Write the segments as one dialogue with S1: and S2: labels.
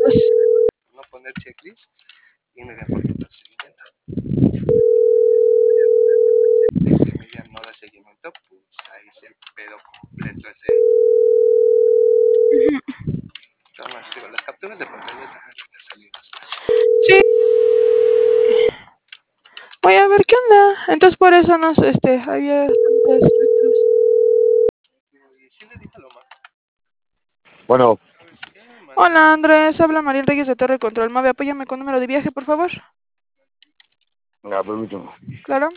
S1: pues.
S2: No poner checklist y me den poquito seguimiento. Si me digan no da seguimiento, pues ahí se pedo completo ese. Digo, las capturas de pantalla dejan de salir después.
S1: Sí. Voy a ver qué onda. Entonces por eso nos, había tantos retos.
S2: Y sí le dije a Loma.
S3: Bueno.
S1: Hola Andrés, habla María Reyes de Torre Control. Mave, apóyame con número de viaje, por favor.
S3: Ya, permítame.
S1: Claro.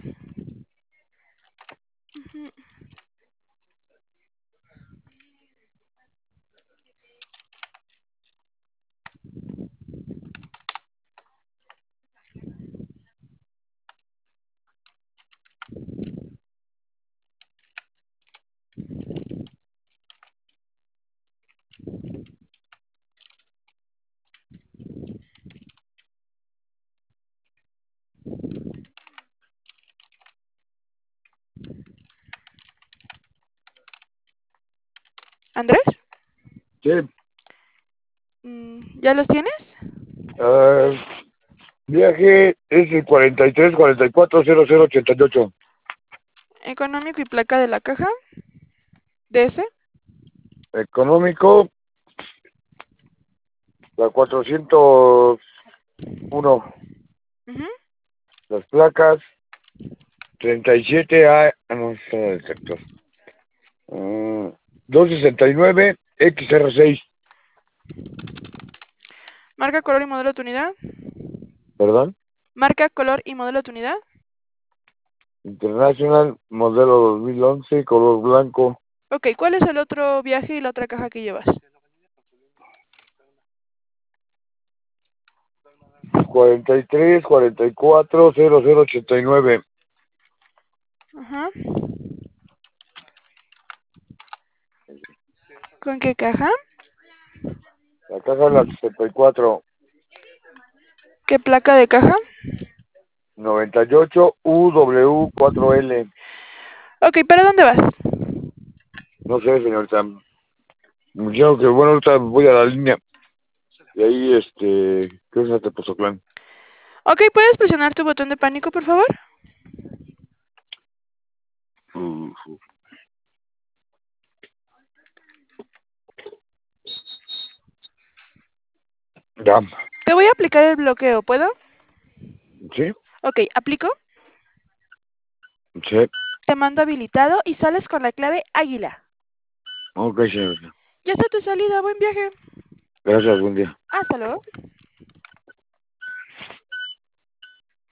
S1: ¿Andrés?
S3: Sí.
S1: ¿Ya los tienes?
S3: Viaje es el 43-44-0088.
S1: Económico y placa de la caja. DS.
S3: Económico, la 401. Las placas, 37A, no sé el sector. 269 XR6.
S1: Marca, color y modelo de tu unidad.
S3: ¿Perdón?
S1: Marca, color y modelo de tu unidad.
S3: International, modelo 2011, color blanco.
S1: Ok, ¿cuál es el otro viaje y la otra caja que llevas?
S3: 43-44-0089.
S1: Ajá. ¿Con qué caja?
S3: La caja es la 64.
S1: ¿Qué placa de caja?
S3: 98 UW4L.
S1: Ok, ¿para dónde vas?
S3: No sé, señorita. Me dijeron que, bueno, ahorita voy a la línea. Y ahí, ¿qué es este Pozoclán?
S1: Ok, ¿puedes presionar tu botón de pánico, por favor?
S3: Ya.
S1: Te voy a aplicar el bloqueo, ¿puedo?
S3: ¿Sí?
S1: Ok, aplico.
S3: Sí.
S1: Te mando habilitado y sales con la clave Águila.
S3: Ok, señorita.
S1: Ya está tu salida, buen viaje.
S3: Gracias, buen día.
S1: Hasta luego.